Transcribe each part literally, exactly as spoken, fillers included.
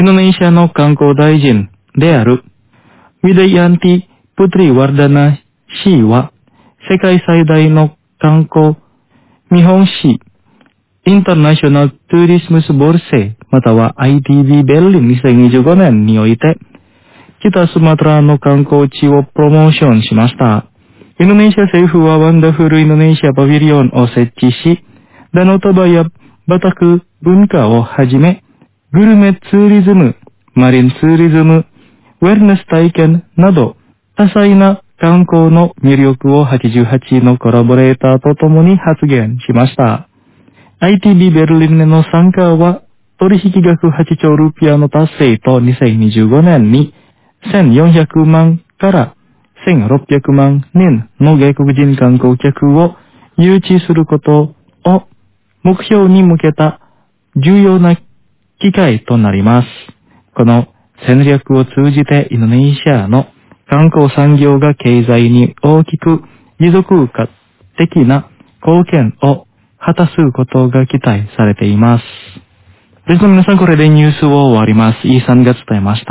インドネシアの観光大臣であるウィダヤンティ・プトリ・ワルダナ氏は世界最大の観光見本市インターナショナル・トゥーリスムス・ボルセまたは アイティービー ベルリンにせんにじゅうごねんにおいて北スマトラの観光地をプロモーションしました。インドネシア政府はワンダフルインドネシアパビリオンを設置し、ダノタバやバタク文化をはじめ、グルメツーリズム、マリンツーリズム、ウェルネス体験など、多彩な観光の魅力をはちじゅうはちのコラボレーターと共に発言しました。アイティービー ベルリンへの参加は、取引額はちちょうルピアの達成とにせんにじゅうごねんにせんよんひゃくまんからせんろっぴゃくまんにんの外国人観光客を誘致することを目標に向けた重要な機会となります。この戦略を通じてインドネシアの観光産業が経済に大きく持続的な貢献を果たすことが期待されています。ですので皆さんこれでニュースを終わります。イーさんが伝えました。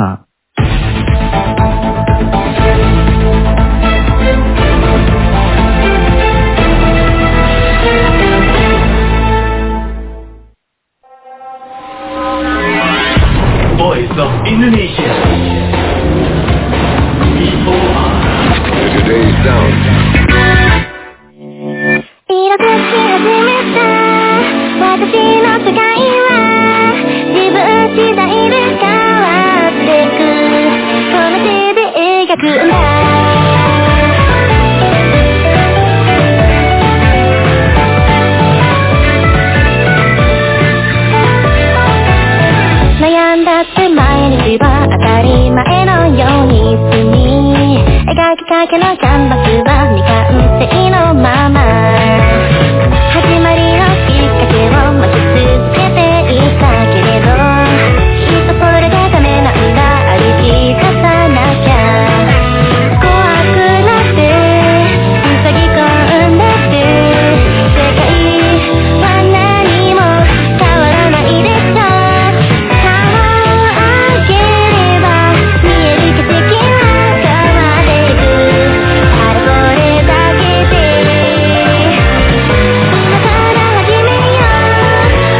Voice of Indonesia. V O R. Today's sound. 色づき始めた私の世界は自分次第で変わってくこの手で描くんだ悩んだって毎日は当たり前のように進み描きかけのキャンバスは未完成のまま始まりのきっかけを待ち続けていたけれどきっとそれでダメなんだ歩き出さなきゃ怖くなって塞ぎ込んでって世界は何も変わらないでしょ顔を上げれば見える景色は変わっていくあれこれだけで今から始めよう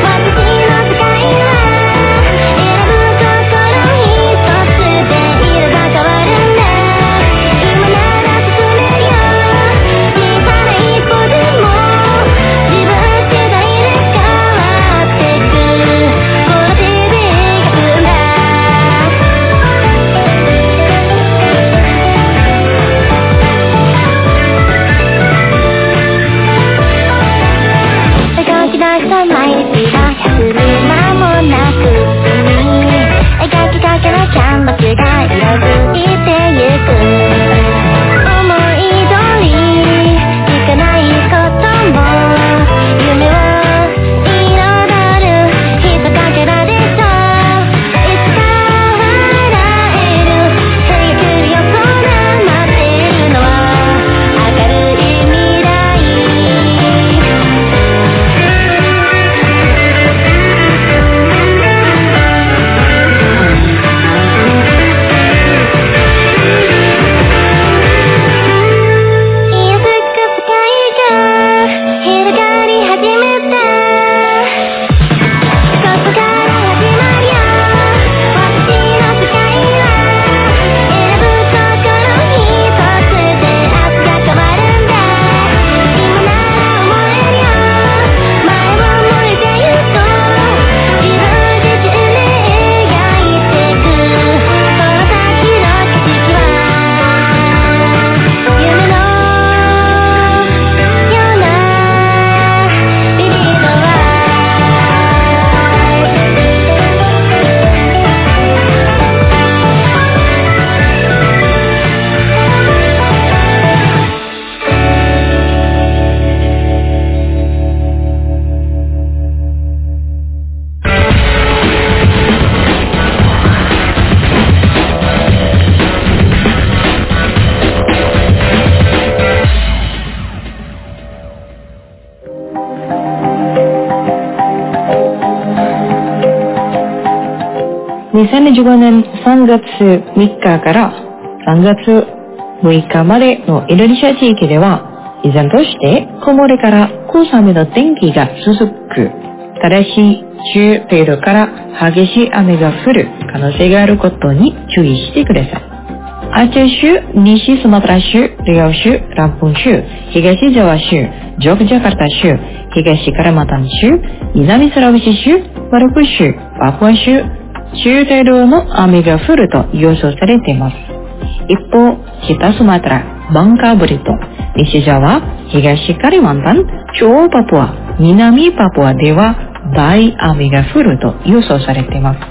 にせんじゅうごねんさんがつみっかからさんがつむいかまでのインドネシア地域では、依然として曇りから小雨の天気が続く。ただし、中程度から激しい雨が降る可能性があることに注意してください。アチェ州、西スマトラ州、リアオ州、ランプン州、東ジャワ州、ジョグジャカルタ州、東カラマタン州、南スラウシ州、マルク州、パプア州、中程度の雨が降ると予想されています。一方、北スマトラ、バンカーブリト、西ジャワ、東カリマンタン、中央パプア、南パプアでは大雨が降ると予想されています。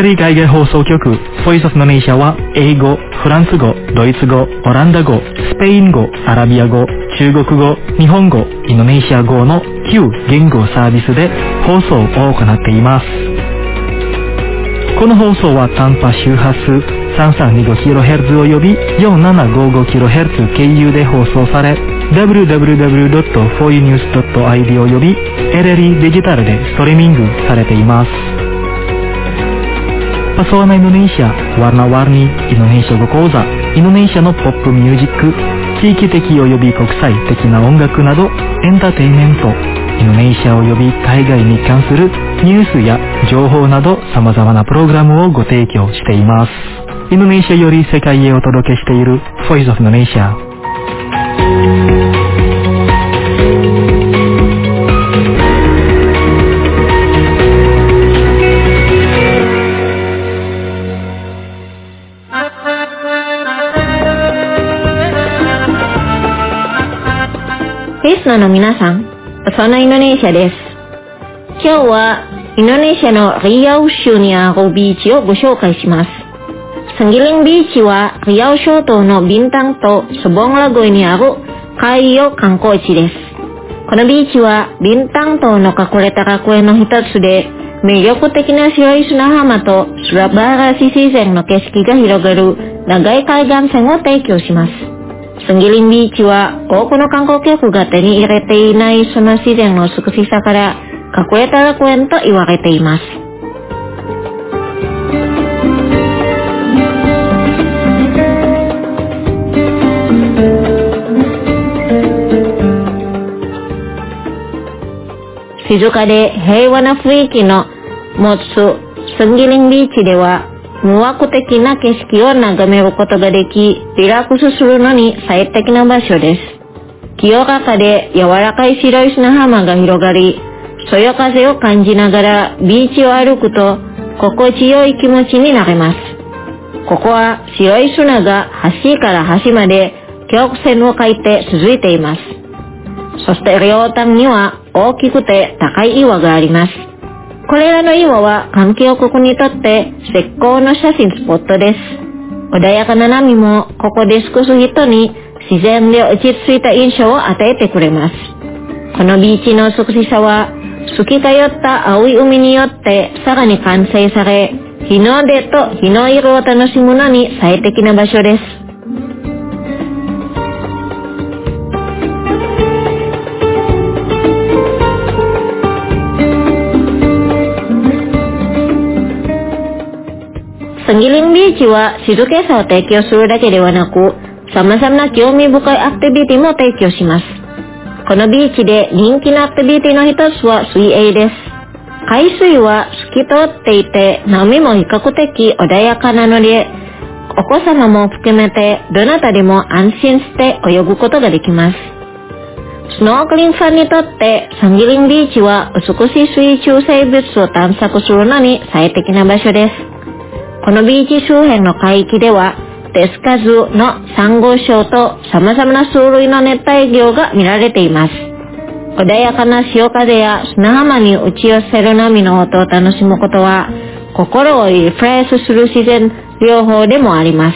リー海外放送局 Voice of Indonesia は英語、フランス語、ドイツ語、オランダ語、スペイン語、アラビア語、中国語、日本語、インドネシア語のきゅう言語サービスで放送を行っています。この放送は短波周波数 さんさんにごキロヘルツ および よんななごごキロヘルツ 経由で放送され、ダブリューダブリューダブリュードットフォーユーニュースドットアイディー および エルエルイー デジタルでストリーミングされています。Pesona Indonesia, warna-warni Indonesia語講座、インドネシアのポップミュージック、地域的及び国際的な音楽などエンターテインメント、インドネシア及び海外に関するニュースや情報など様々なプログラムをご提供しています。インドネシアより世界へお届けしている Voice of Indonesia。 リスナーの皆さん、そのインドネシアです。今日はインドネシアのリアウ州にあるビーチをご紹介します。サンギリンビーチはリアウ諸島のビンタンとソボンラゴイにある海洋観光地です。このビーチはビンタン島の隠れた楽園の一つで、魅力的な白い砂浜と素晴らしい自然の景色が広がる長い海岸線を提供します。サンギリンビーチは多くの観光客が手に入れていないその自然の美しさから隠れた楽園と言われています。静かで平和な雰囲気の持つサンギリンビーチでは無惑的な景色を眺めることができ、リラックスするのに最適な場所です。清らかで柔らかい白い砂浜が広がり、そよ風を感じながらビーチを歩くと心地よい気持ちになれます。ここは白い砂が端から端まで曲線を描いて続いています。そして両端には大きくて高い岩があります。これらの岩は環境国にとって絶好の写真スポットです。穏やかな波もここで過ごす人に自然で落ち着いた印象を与えてくれます。このビーチの美しさは透き通った青い海によってさらに完成され、日の出と日の色を楽しむのに最適な場所です。サンギリンビーチは静けさを提供するだけではなく、様々な興味深いアクティビティも提供します。このビーチで人気のアクティビティの一つは水泳です。海水は透き通っていて、波も比較的穏やかなので、お子様も含めてどなたでも安心して泳ぐことができます。スノークリングファンにとってサンギリンビーチは美しい水中生物を探索するのに最適な場所です。このビーチ周辺の海域では手つかずのサンゴ礁と様々な種類の熱帯魚が見られています。穏やかな潮風や砂浜に打ち寄せる波の音を楽しむことは心をリフレッシュする自然療法でもあります。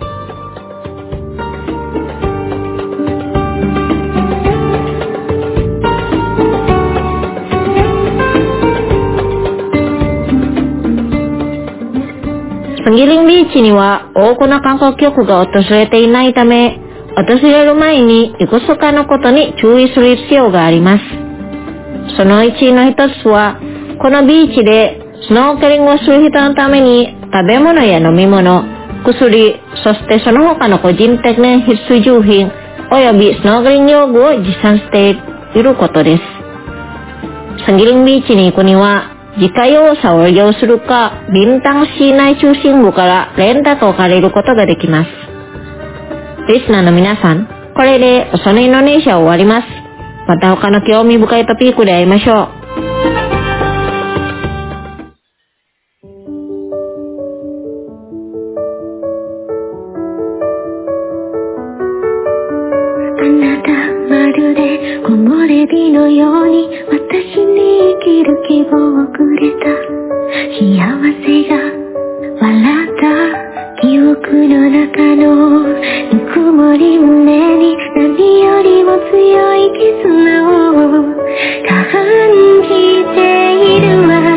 サンギリンビーチには多くの観光客が訪れていないため、訪れる前にいくつかのことに注意する必要があります。そのうちの一つは、このビーチでスノーケリングをする人のために食べ物や飲み物、薬、そしてその他の個人的な必需用品およびスノーケリング用具を持参していることです。サンギリンビーチに行くには、自家用車を利用するか、ビンタン市内中心部からレンタカーを借りることができます。リスナーの皆さん、これでそのインドネシアを終わります。また他の興味深いトピックで会いましょう。 あなたまるで木漏れ日のように私に生きる希望をくれた。幸せが笑った記憶の中のぬくもり胸に何よりも強い絆を感じているわ。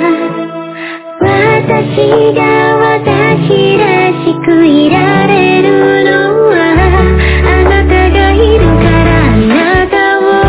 私が私らしくいられるのはあなたがいるからあなたを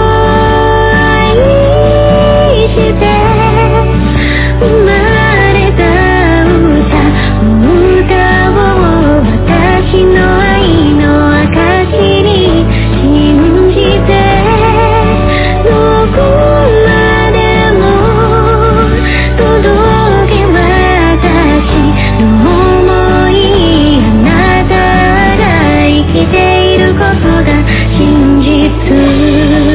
愛して生まれた歌歌を私の愛の証に信じてどこまでも届け私の想いあなたが生きていることが真実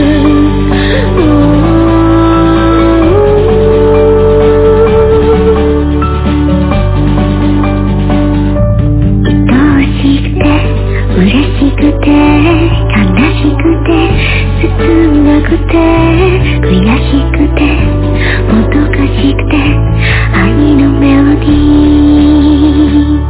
嬉しくて悲しくて切なくて悔しくてもどかしくて愛のメロディー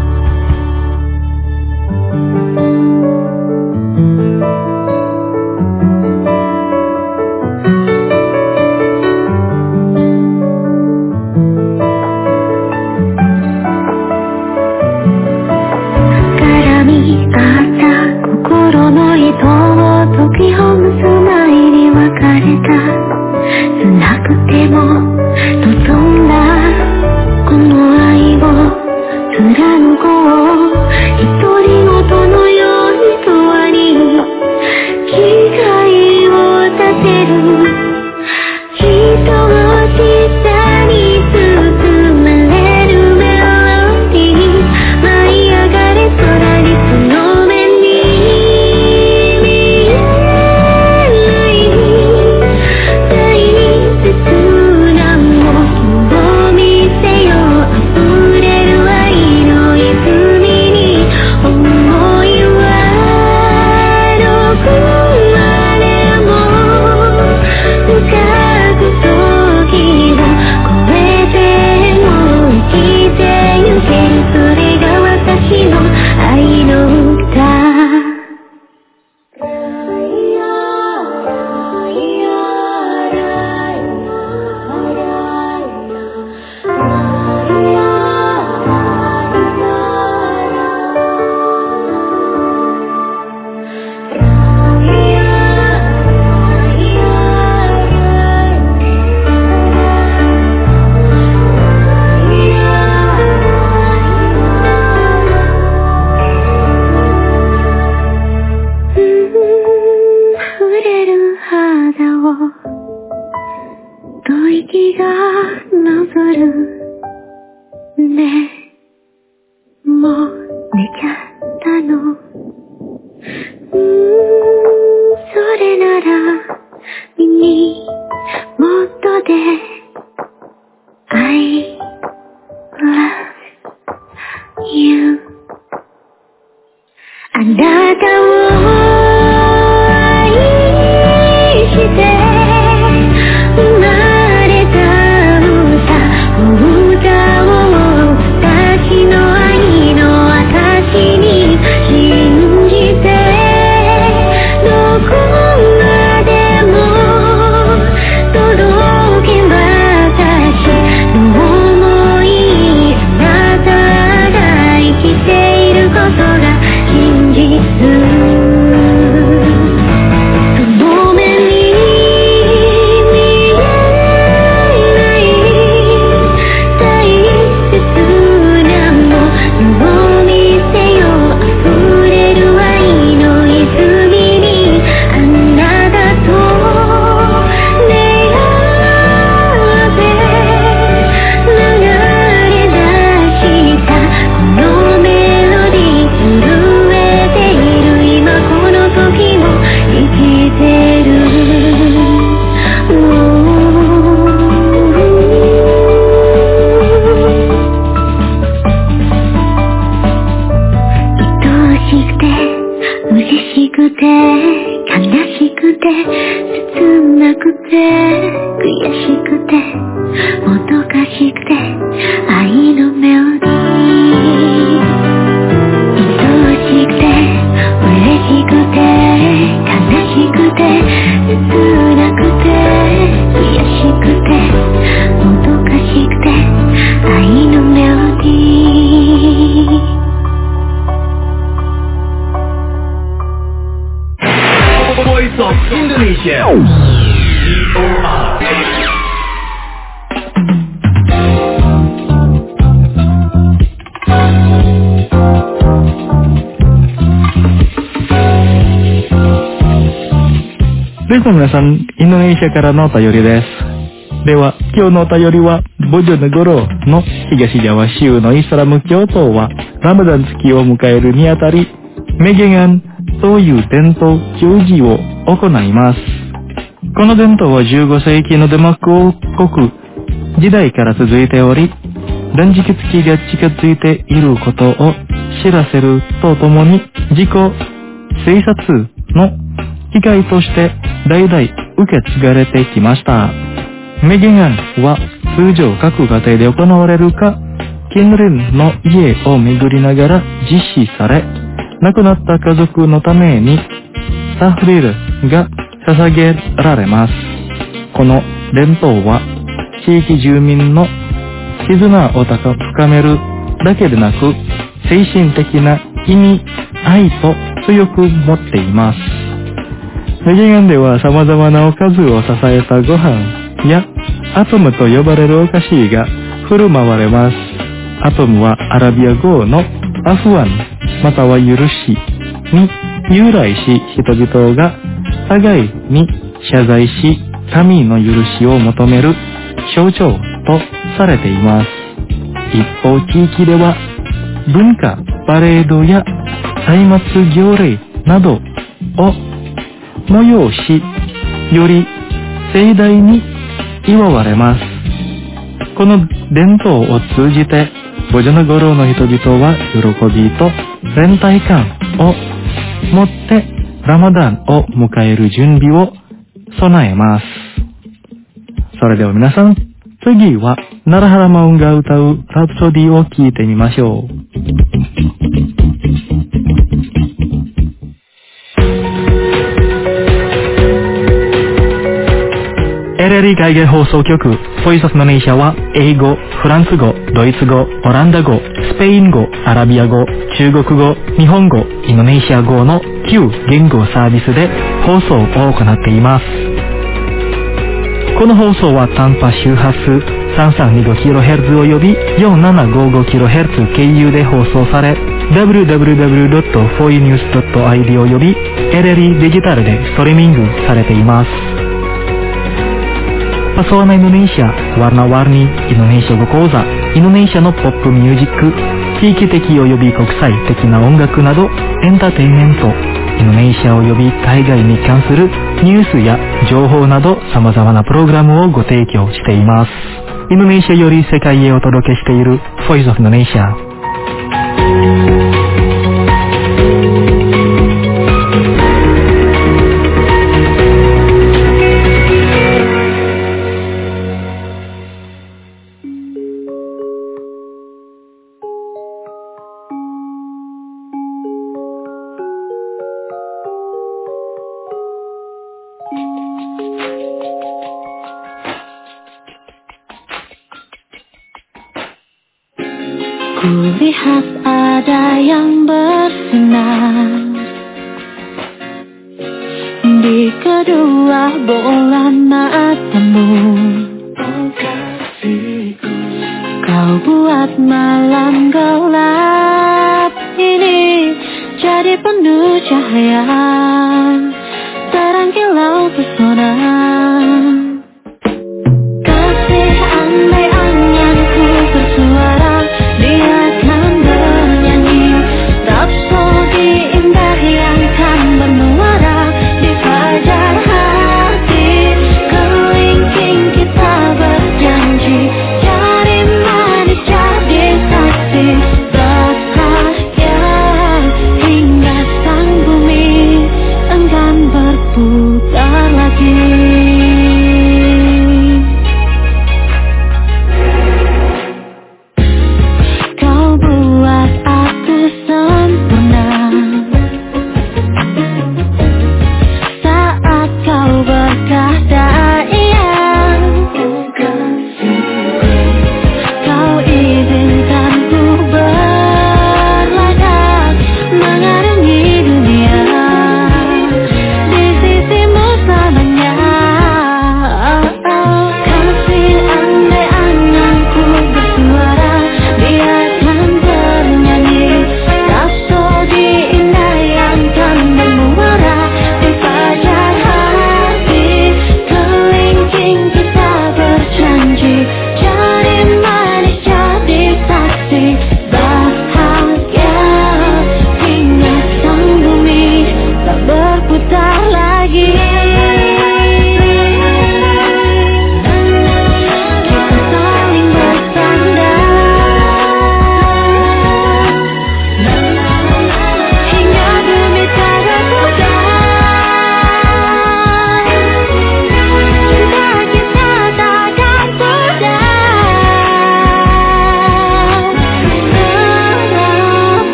絡み合った心の糸を解きほぐす前に別れた辛くても望んだこの愛を貫こう独り言のように永遠に誓いを立てる人を下に包まれるメロディー舞い上がれ空にその目に見えない大切なものを見せよう溢れる愛の泉に想いはどこまでも深く時を超えても生きてゆけるそれが私の愛の歌触れる肌を吐息がなぞるねもう寝ちゃったのうーんそれなら耳元で I love you あなたを愛して生まれた歌歌を私の愛の証に信じてどこまでも届け私の想いあなたが生きてくて切なくて悔しくてもどかしくて愛のメロディー愛しくて嬉しくて悲しくて切なくて悔しくてもどかしくて愛のメロディー Voice of Indonesia. V O R. レスの皆さん、インドネシアからのお便りです。では、今日のお便りは、ボジョネゴロの東ジャワ州のイスラム教徒は、ラマダン月を迎えるにあたり、メゲガンという伝統行事を行います。この伝統はじゅうごせいきのデマック王国時代から続いており、断食月が近づいていることを知らせるとともに、自己生殺の機会として代々受け継がれてきました。メゲガンは通常各家庭で行われるか、近隣の家を巡りながら実施され、亡くなった家族のためにタフリルが捧げられます。この伝統は地域住民の絆を深めるだけでなく、精神的な意味合いと強く持っています。メゲガンでは様々なおかずを支えたご飯やアトムと呼ばれるお菓子が振る舞われます。アトムはアラビア語のアフワンまたは許しに由来し、人々が互いに謝罪し、神の許しを求める象徴とされています。一方、地域では文化、パレードや松明行礼などを催し、より盛大に祝われます。この伝統を通じて、ボジョナゴロの人々は喜びと連帯感を持ってラマダンを迎える準備を備えます。それでは皆さん、次はナラハラマウンが歌うラプソディを聴いてみましょう。エルエルイ 海外放送局ボイスオブインドネシアは英語、フランス語、ドイツ語、オランダ語、スペイン語、アラビア語、中国語、日本語、インドネシア語のきゅう言語サービスで放送を行っています。この放送は短波周波数 さんさんにごキロヘルツ および よんななごごキロヘルツ 経由で放送され、ダブリューダブリューダブリュードットフォーイーニュースドットアイディー および エルエルイ デジタルでストリーミングされています。Pesona Indonesia, warna-warni Indonesia語講座、インドネシアのポップミュージック、地域的及び国際的な音楽など、エンターテインメント、インドネシア及び海外に関するニュースや情報など様々なプログラムをご提供しています。インドネシアより世界へお届けしている Voice of Indonesia。 Kulihat ada yang bersinar di kedua bola matamu. Oh kasihku, kau buat malam gelap ini jadi penuh cahaya, terang kilau pesona. Kasih andai anganku bersuara, dia akan bernyanyi rapsodi indah yang kan bermuara di fajar hati. Kelingking kita berjanji jadi manis jadi saksi bahagia hingga sang bumi enggan berputar.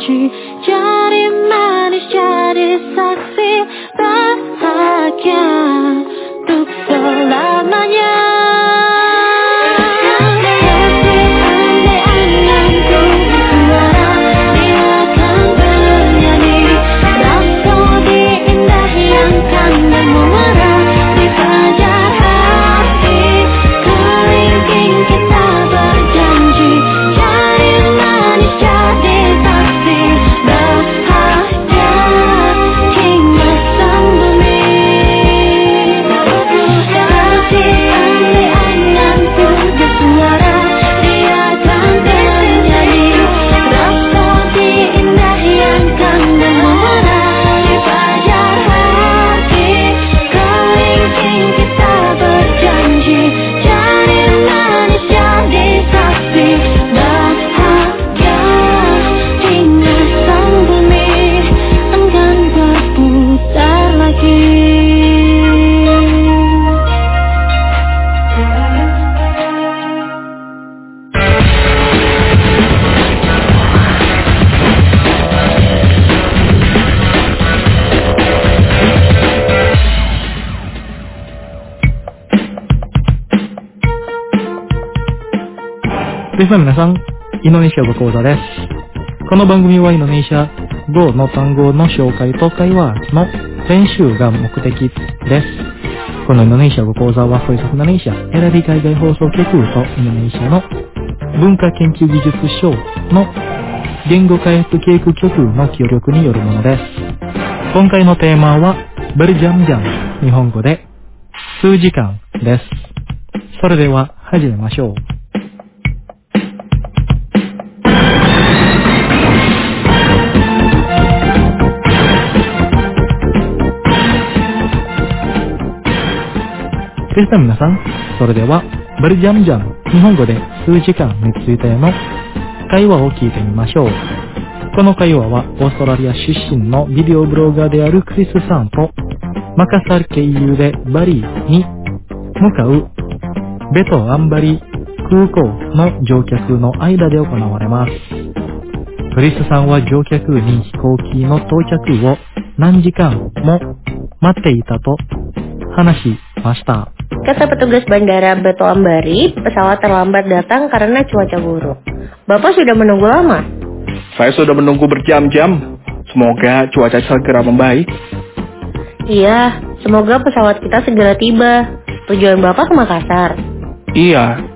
berjanji jadi manis, jadi saksi bahagia untuk selamanya. です。皆さん、インドネシア語講座です。この番組はインドネシア語の単語の紹介と会話の練習が目的です。このインドネシア語講座は、ボイスオブインドネシア、エラディ海外放送局とインドネシアの文化研究技術省の言語回復教育局の協力によるものです。今回のテーマは、ベルジャムジャン、日本語で数時間です。それでは始めましょう。でした皆さん、それではベルジャムジャム、日本語で数時間についての会話を聞いてみましょう。この会話はオーストラリア出身のビデオブロガーであるクリスさんとマカサル経由でバリに向かうベトアンバリ空港の乗客の間で行われます。クリスさんは乗客に飛行機の到着を何時間も待っていたと話しました。 Kata petugas bandara Beto Ambari, pesawat terlambat datang karena cuaca buruk. Bapak sudah menunggu lama? Saya sudah menunggu berjam-jam. Semoga cuaca segera membaik. Iya, semoga pesawat kita segera tiba. Tujuan Bapak ke Makassar? Iya.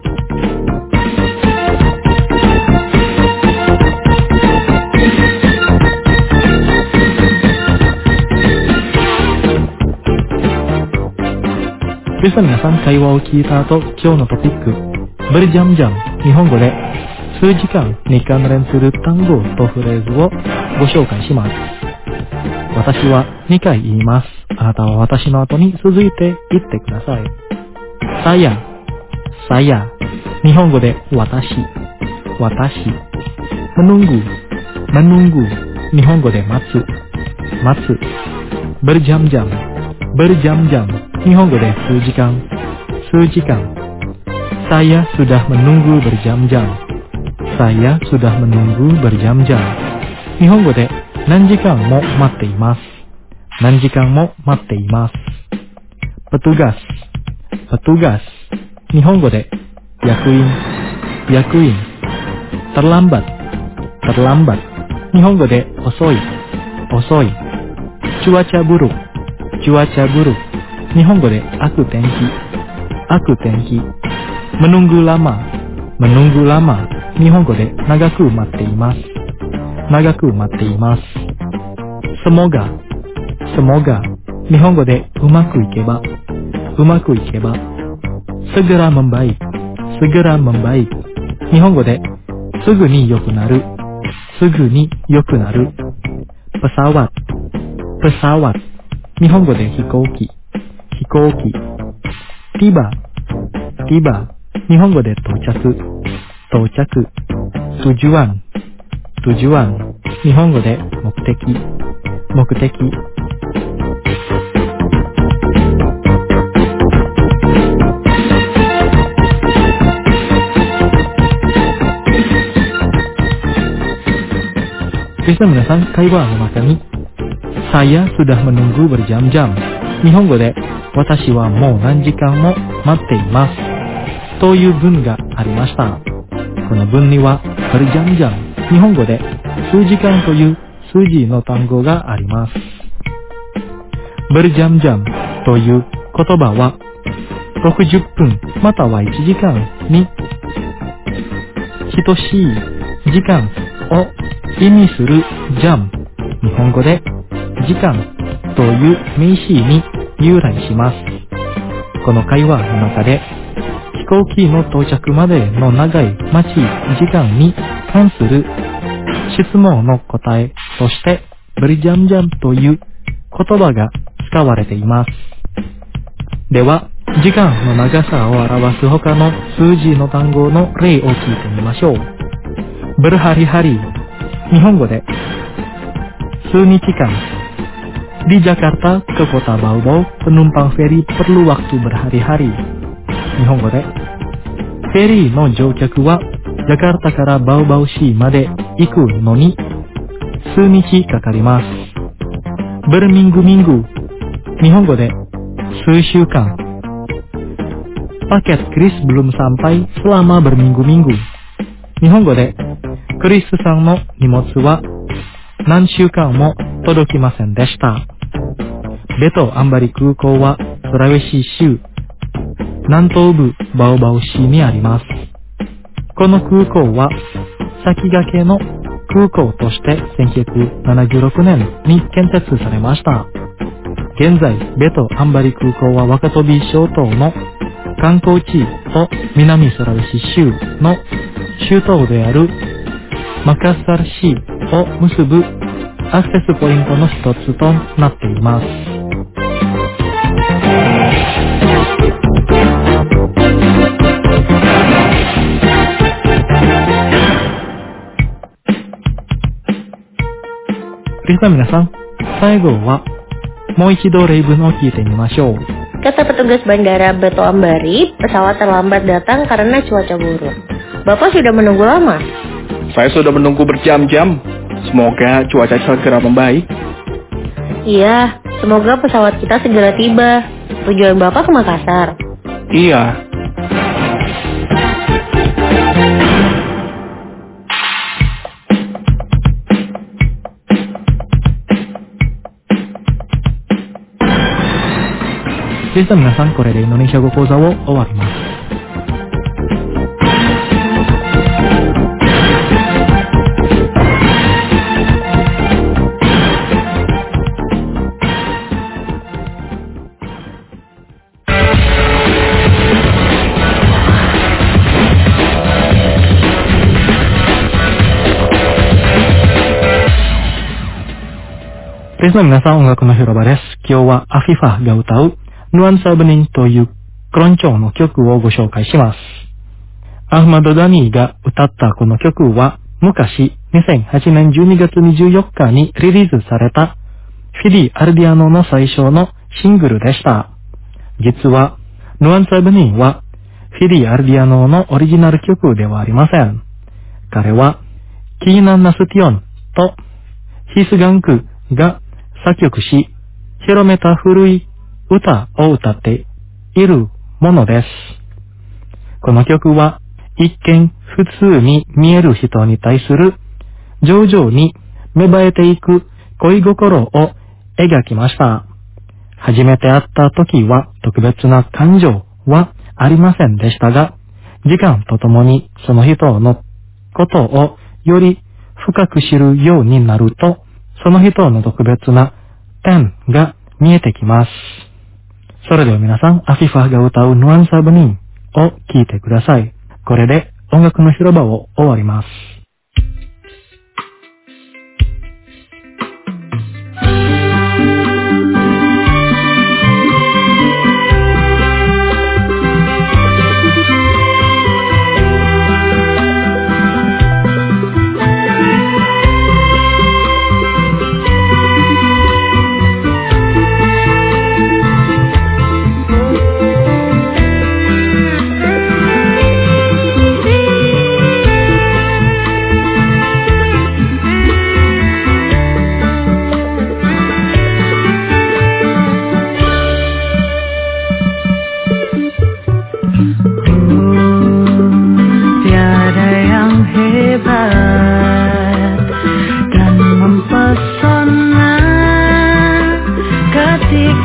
です。皆さん、会話を聞いた後、今日のトピック、ベルジャムジャム、日本語で数時間に関連する単語とフレーズをご紹介します。私はにかい言います。あなたは私の後に続いて言ってください。さや、さや、日本語で私、私。menunggu、menunggu、日本語で待つ、待つ。ベルジャムジャム、ベルジャムジャム、日本語で数時間、数時間。Saya sudah menunggu berjam-jam. Saya sudah menunggu berjam-jam. 日本語で何時間も待っています。何時間も待っています。petugas、petugas。日本語で役員、役員。terlambat、terlambat。日本語で遅い、遅い。cuaca buruk、cuaca buruk。日本語で悪天気、悪天気。menunggu lama、menunggu lama。日本語で長く待っています、長く待っています。semoga、semoga。日本語でうまくいけば、うまくいけば。segera membaik、segera membaik。日本語ですぐに良くなる、すぐに良くなる。pesawat、pesawat。日本語で飛行機、飛行機。tiba、tiba。日本語で到着、到着。tujuan、tujuan。日本語で目的、目的。 Kristen minasan, kaiwa no maka ni saya sudah menunggu berjam-jam. Nihongo de watashi wa mou nanjikan mo matte imasu という文がありました。この文にはberjam-jam、日本語で数時間という数字の単語があります。berjam-jam という言葉はろくじゅっぷんまたはいちじかんに等しい時間を意味する jam、日本語で時間という名詞に由来します。この会話の中で飛行機の到着までの長い待ち時間に関する質問の答えとしてberjam-jamという言葉が使われています。では、時間の長さを表す他の数字の単語の例を聞いてみましょう。berhari-hari、日本語で数日間。Di Jakarta ke Kota Baobab, penumpang feri perlu waktu berhari-hari。日本語でフェリーの乗客はジャカルタからバオバオ市まで行くのに数日かかります。berminggu-minggu、日本語で数週間。Paket Chris belum sampai selama berminggu-minggu、日本語でクリスさんの荷物は何週間も届きませんでした。ベトアンバリ空港はスラウェシ州南東部バオバオ市にあります。この空港は先駆けの空港としてせんきゅうひゃくななじゅうろくねんに建設されました。現在、ベトアンバリ空港は若飛諸島の観光地と南スラウェシ州の首都であるマカッサル市を結ぶアクセスポイントの一つとなっています。リスナー皆さん、最後はもう一度例文を聞いてみましょう。 Kata petugas bandara Beto Ambari, pesawat terlambat datang karena cuaca buruk. Bapak sudah menunggu lama? Saya sudah menunggu berjam-jam. Semoga cuaca segera membaik. Iya, semoga pesawat kita segera tiba. Tujuan Bapak ke Makassar? Iya. Jadi minasan, これでインドネシア語講座を終わります。リスナー皆さん、音楽の広場です。今日はアフィファが歌うヌアンサーブニンというクロンチョの曲をご紹介します。アフマド・ダニーが歌ったこの曲は昔にせんはちねんじゅうにがつにじゅうよっかにリリースされたフィディ・アルディアノの最初のシングルでした。実はヌアンサーブニンはフィディ・アルディアノのオリジナル曲ではありません。彼はキーナン・ナスティオンとヒスガンクが作曲し広めた古い歌を歌っているものです。この曲は一見普通に見える人に対する徐々に芽生えていく恋心を描きました。初めて会った時は特別な感情はありませんでしたが、時間とともにその人のことをより深く知るようになると、その人の特別な点が見えてきます。それでは皆さん、アフィファが歌うヌアンサーブニンを聴いてください。これで音楽の広場を終わります。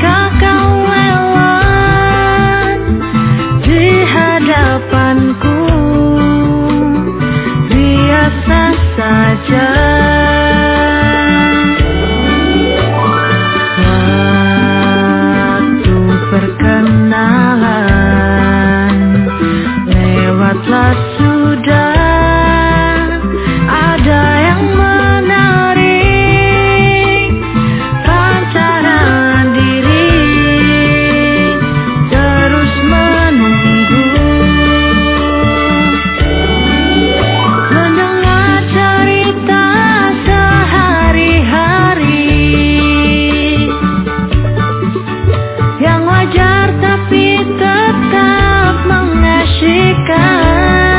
Jika kau lewat di hadapanku, biasa saja. Waktu perkenalan lewatlah sudah. Ada yang menarik pancaran diri, terus menunggu mendengar cerita sehari-hari yang wajar tapi tetap mengasyikkan.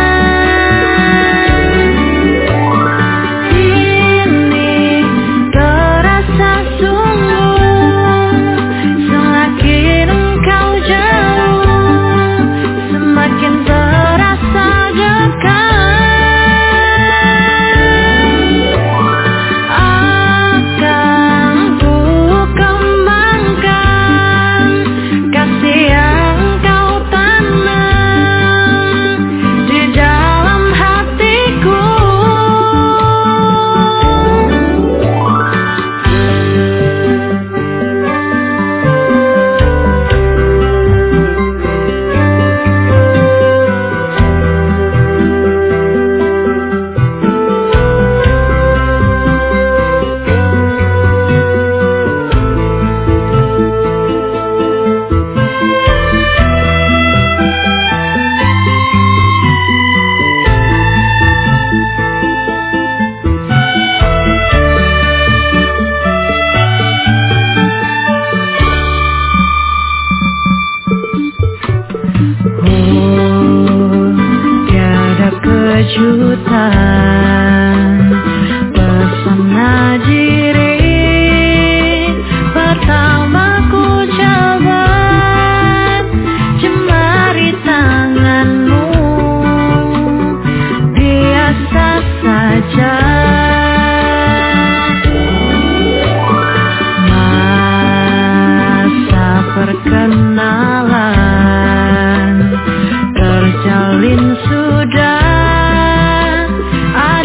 Kejutan pesona diri pertama ku coba jemari tanganmu, biasa saja. Masa perkenalan terjalin sudah.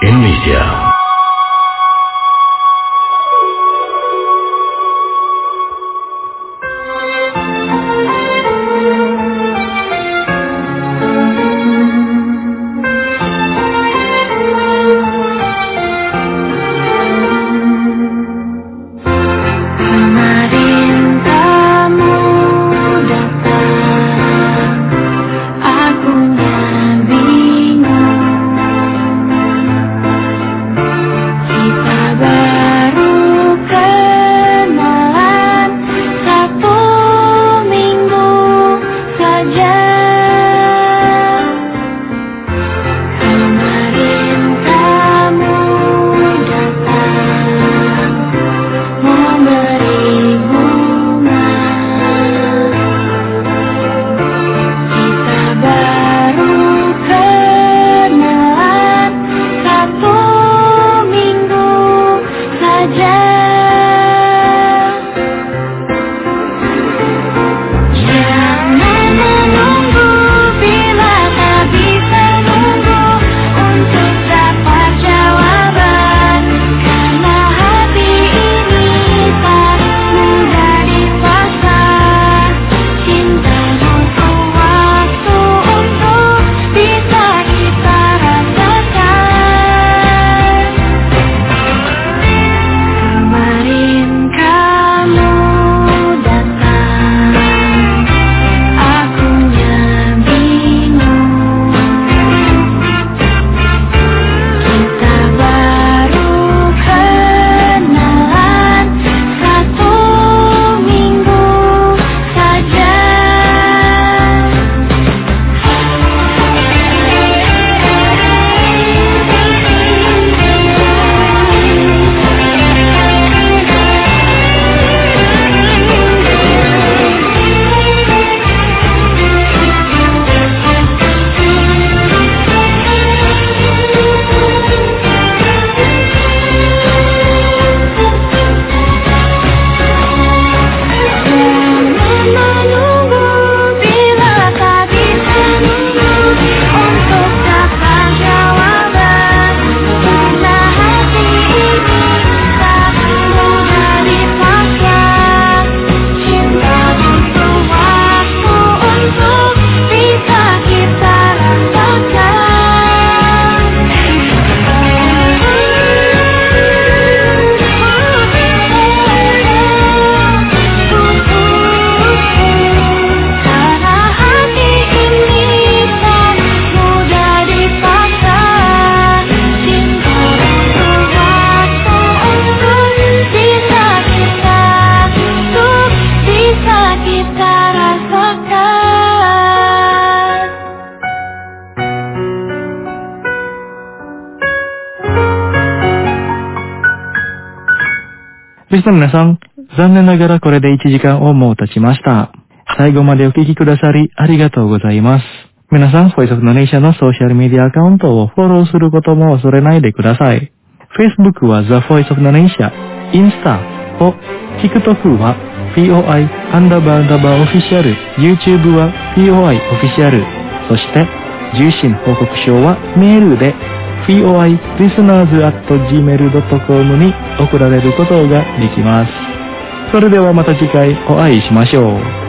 Indonesia. リスナーの皆さん、残念ながらこれでいちじかんをもう経ちました。最後までお聞きくださりありがとうございます。皆さん、ボイスオブインドネシアのソーシャルメディアアカウントをフォローすることも恐れないでください。Facebook は The Voice of Indonesia、インスタを、TikTok は ピーオーアイ アンダーバーアンダーバーオフィシャル、YouTube は ピーオーアイ オフィシャル、そして受信報告書はメールでピーオーアイ リスナーズ アット ジーメール ドットコム に送られることができます。それではまた次回お会いしましょう。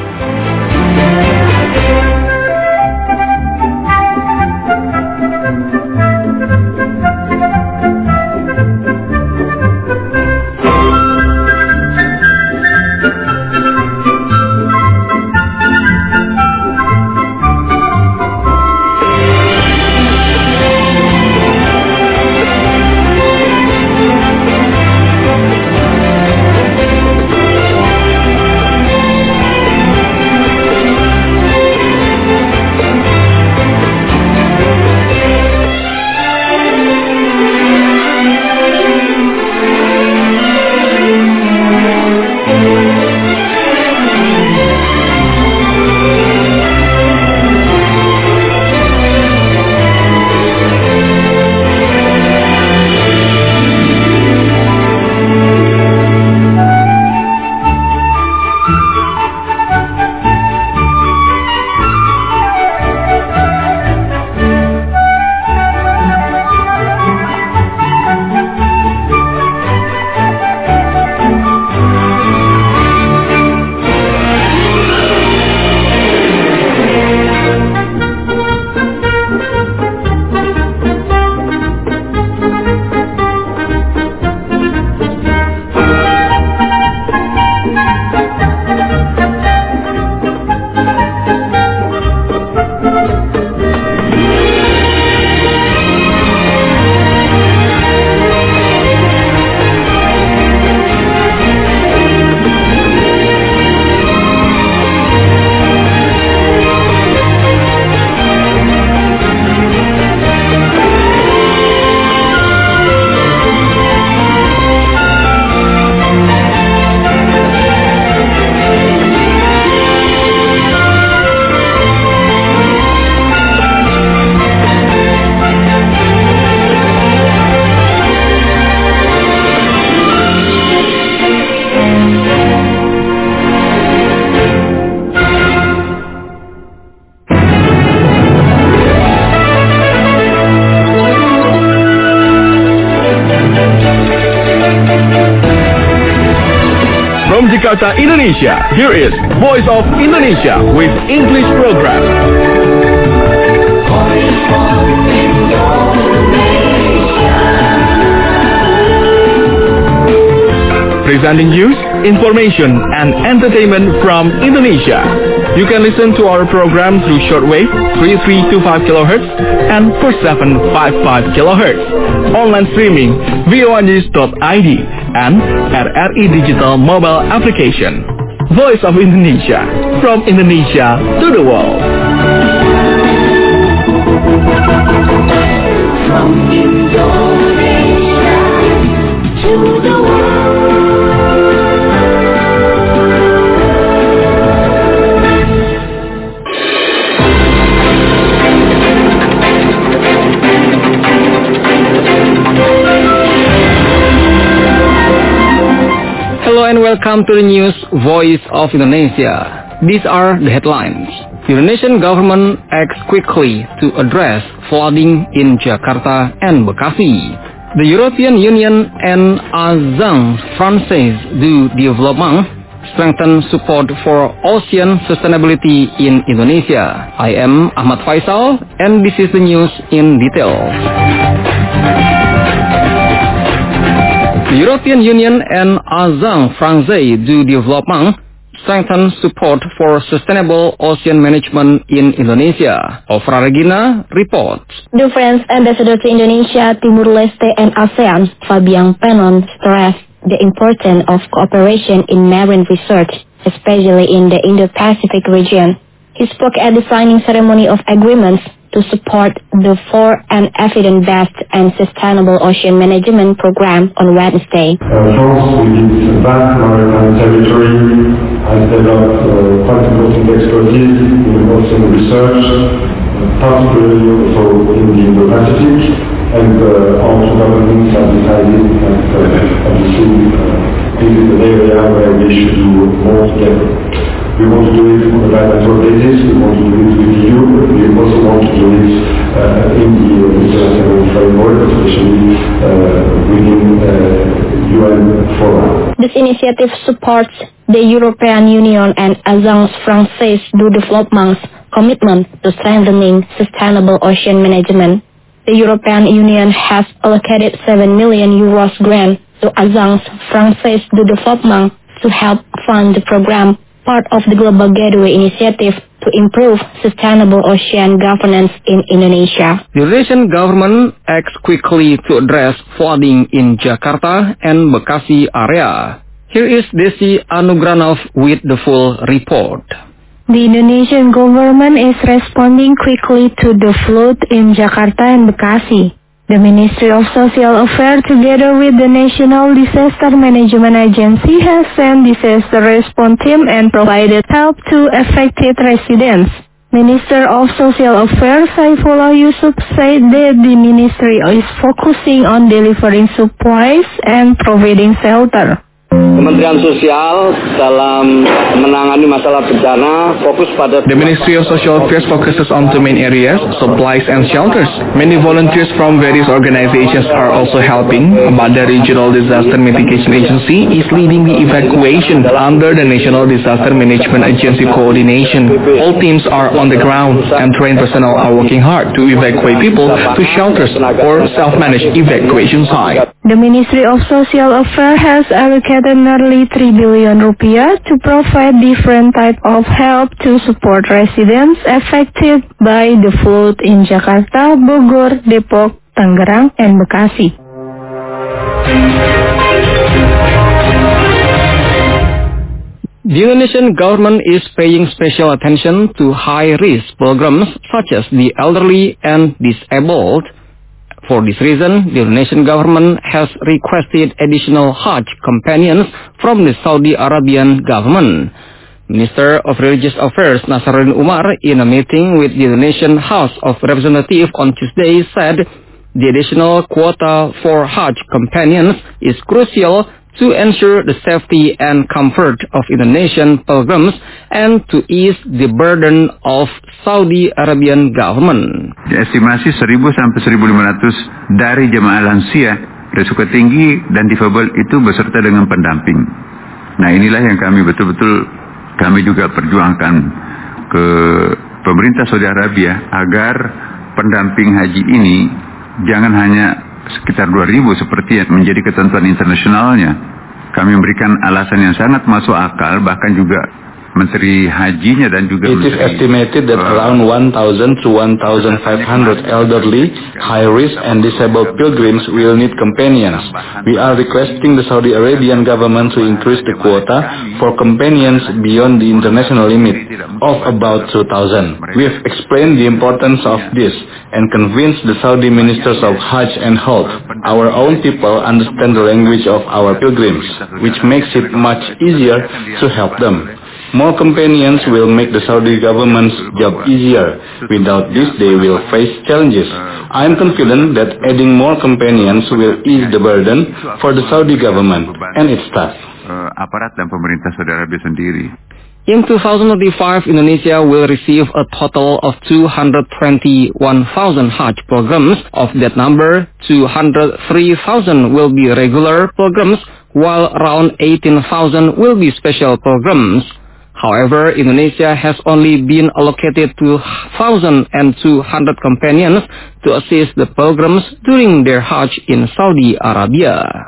Jakarta, Indonesia. Here is Voice of Indonesia with English program. Voice of Indonesia. Presenting you information and entertainment from Indonesia. You can listen to our program through shortwave three three two five kilohertz and four seven five five kilohertz. Online streaming v o news dot i d and R R I Digital mobile application. Voice of Indonesia, from Indonesia to the world. From Indonesia to the world. Hello and welcome to the news Voice of Indonesia. These are the headlines. The Indonesian government acts quickly to address flooding in Jakarta and Bekasi. The European Union and Agence Française du Développement strengthen support for ocean sustainability in Indonesia. I am Ahmad Faisal and this is the news in detail. The European Union and Agence Française du Développement strengthen support for sustainable ocean management in Indonesia. Ofra Regina reports. The French ambassador to Indonesia, Timur-Leste and ASEAN, Fabien Penon, stressed the importance of cooperation in marine research, especially in the Indo-Pacific region. He spoke at the signing ceremony of agreements to support the four and evidence-based and sustainable ocean management program on Wednesday. Uh, France, with its vast maritime territory, has developed uh, quite important expertise in ocean research, uh, particularly also in the Indo-Pacific, and uh, our two governments have decided that uh, obviously uh, this is an area where we should do more together. We want to do it on a bilateral basis, we want to do it with the E U, but we also want to do it uh, in the international framework, especially uh, within uh, U N fora. This initiative supports the European Union and Agence Française du Développement's commitment to strengthening sustainable ocean management. The European Union has allocated seven million euros grant to Agence Française du Développement to help fund the program, part of the Global Gateway Initiative to improve sustainable ocean governance in Indonesia. The Indonesian government acts quickly to address flooding in Jakarta and Bekasi area. Here is Desi Anugranov with the full report. The Indonesian government is responding quickly to the flood in Jakarta and Bekasi. The Ministry of Social Affairs, together with the National Disaster Management Agency, has sent disaster response team and provided help to affected residents. Minister of Social Affairs Saifullah Yusuf said that the ministry is focusing on delivering supplies and providing shelter. Kementerian Sosial dalam menangani masalah bencana fokus pada... The Ministry of Social Affairs focuses on two main areas, supplies and shelters. Many volunteers from various organizations are also helping, but the Regional Disaster Mitigation Agency is leading the evacuation under the National Disaster Management Agency coordination. All teams are on the ground and trained personnel are working hard to evacuate people to shelters or self-managed evacuation sites. The Ministry of Social Affairs has allocated nearly three billion rupiah to provide different type of help to support residents affected by the flood in Jakarta, Bogor, Depok, Tangerang, and Bekasi. The Indonesian government is paying special attention to high-risk programs such as the elderly and disabled. For this reason, the Indonesian government has requested additional Hajj companions from the Saudi Arabian government. Minister of Religious Affairs Nasaruddin Umar, in a meeting with the Indonesian House of Representatives on Tuesday, said the additional quota for Hajj companions is crucial to ensure the safety and comfort of Indonesian pilgrims and to ease the burden of Saudi Arabian government. Estimasi seribu sampai seribu lima ratus dari jemaah lansia, risiko tinggi dan difabel itu beserta dengan pendamping. Nah inilah yang kami betul-betul kami juga perjuangkan ke pemerintah Saudi Arabia agar pendamping haji ini jangan hanya sekitar dua ribu seperti yang menjadi ketentuan internasionalnya. Kami memberikan alasan yang sangat masuk akal, bahkan juga Menteri Hajinya dan juga It is estimated that around one thousand to one thousand five hundred elderly, high-risk and disabled pilgrims will need companions. We are requesting the Saudi Arabian government to increase the quota for companions beyond the international limit of about two thousand. We have explained the importance of this and convinced the Saudi ministers of Hajj and Health. Our own people understand the language of our pilgrims, which makes it much easier to help them. More companions will make the Saudi government's job easier. Without this, they will face challenges. I am confident that adding more companions will ease the burden for the Saudi government and its staff. Aparat dan pemerintah Saudi Arabia sendiri. In two thousand twenty-five, Indonesia will receive a total of two hundred twenty-one thousand Hajj programs. Of that number, two hundred three thousand will be regular programs, while around eighteen thousand will be special programs. However, Indonesia has only been allocated two thousand two hundred companions to assist the pilgrims during their Hajj in Saudi Arabia.